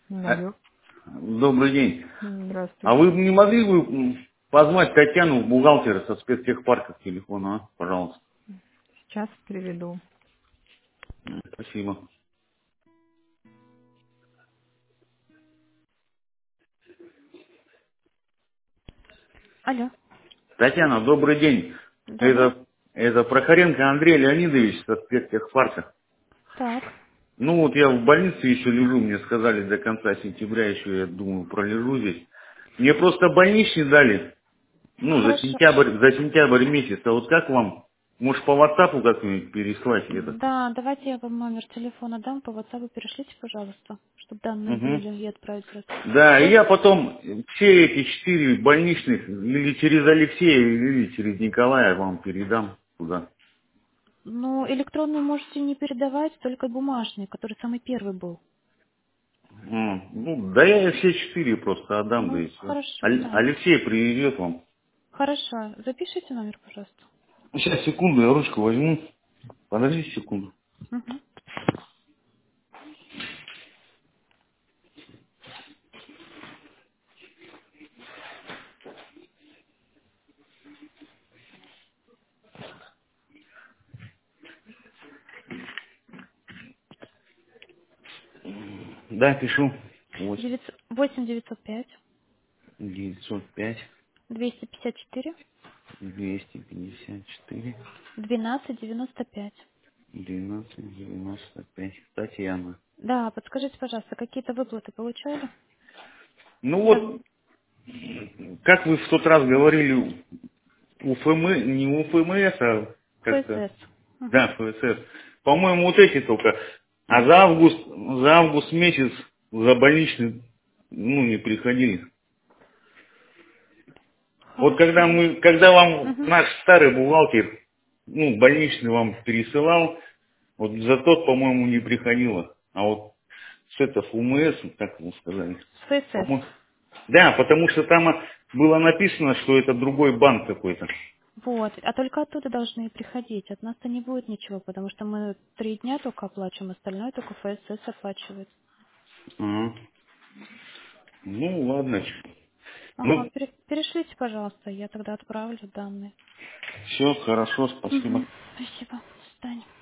Алло, Добрый день. А здравствуйте. вы не могли бы позвать Татьяну, бухгалтера со спецтехпарка к телефону, пожалуйста? Сейчас приведу. Спасибо. Алло, Татьяна, добрый день. добрый. Это Прохоренко Андрей Леонидович со спецтехпарка. Так, Ну вот я в больнице еще лежу, мне сказали до конца сентября еще, я думаю, пролежу здесь. Мне просто больничный дали, ну, хорошо. за сентябрь месяц. А вот как вам? Может, по WhatsApp как-нибудь переслать это? Да, давайте я вам номер телефона дам, по WhatsApp перешлите, пожалуйста, чтобы данные Угу. были и отправить сразу. Да, и Вот, я потом все эти 4 больничных или через Алексея, или через Николая вам передам туда. ну, электронную можете не передавать, только бумажный, который самый первый был. Ну, да я все 4 просто отдам, да Ну, и все. хорошо, да. Алексей привезет вам. Хорошо, запишите номер, пожалуйста. Сейчас, секунду, я ручку возьму. Подожди секунду. Угу. Да, пишу. 8 905 905 254 254 1295. 1295. Татьяна. Да, подскажите, пожалуйста, какие-то выплаты получали? Ну Там вот, как вы в тот раз говорили, УФМ, не УФМС, а как-то, ФСС. Мгм. да, ФСС. По-моему, вот эти только. А Мгм. за август месяц за больничный, ну, не приходили. Вот Хорошо. когда вам Мгм. наш старый бухгалтер, ну, больничный вам пересылал, вот за тот, по-моему, не приходило. А вот с это ФУМС, как вы сказали, С ФСС. по-моему, да, потому что там было написано, что это другой банк какой-то. Вот. А только оттуда должны приходить. От нас-то не будет ничего, потому что мы 3 дня только оплачиваем, остальное только ФСС оплачивает. Ага. Ну, ладно. Ага, Ну, перешлите, пожалуйста, я тогда отправлю данные. все хорошо, спасибо. Мгм. Спасибо. До свидания.